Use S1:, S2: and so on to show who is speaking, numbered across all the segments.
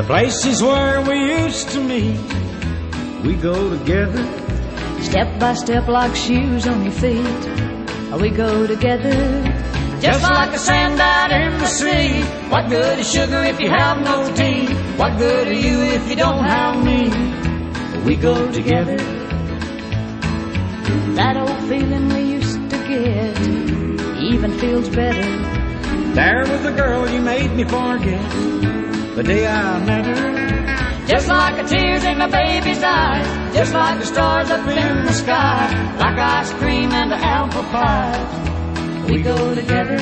S1: The places where we used to meet, we go together.
S2: Step by step like shoes on your feet, we go together.
S3: Just like the sand out in the sea. What good is sugar if you have no tea? What good are you if you don't have me?
S1: We go together.
S2: That old feeling we used to get even feels better.
S1: There was the girl you made me forget the day I met her.
S3: Just like the tears in the baby's eyes, just like the stars up in the sky, like ice cream and the apple pie.
S2: We go together.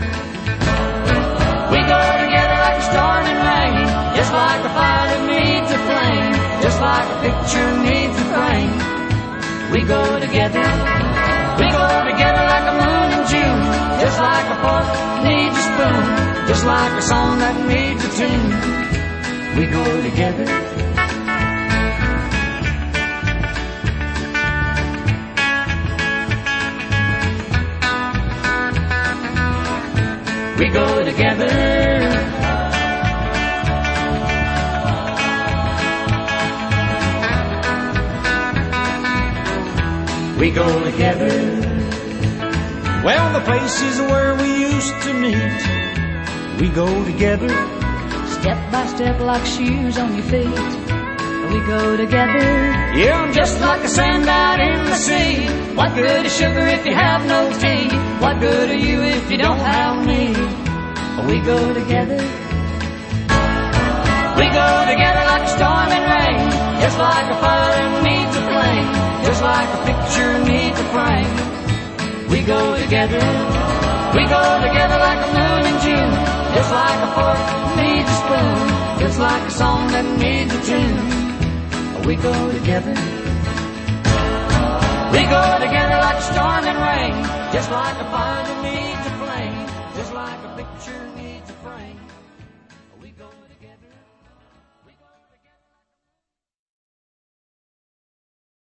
S3: We go together like a storm and rain, just like a fire that needs a flame, just like a picture needs a frame. We go together. We go together like a moon in June, just like a fork needs a spoon, just like a song that needs a tune. We go together. We go together. We go together.
S1: Well, the places where we used to meet, we go together.
S2: Step by step like shoes on your feet, we go together.
S1: Yeah,
S3: Just like the sand out in the sea. What good is sugar if you have no tea? What good are you if you don't have me?
S2: We go together.
S3: We go together like a storm and rain, just like a fire that needs a flame, just like a picture needs a frame. We go together. We go together like a moon in June, just like a fork needs a spoon, just like a song that needs a tune. We go together. We go together like a storm and rain, just like a fire that needs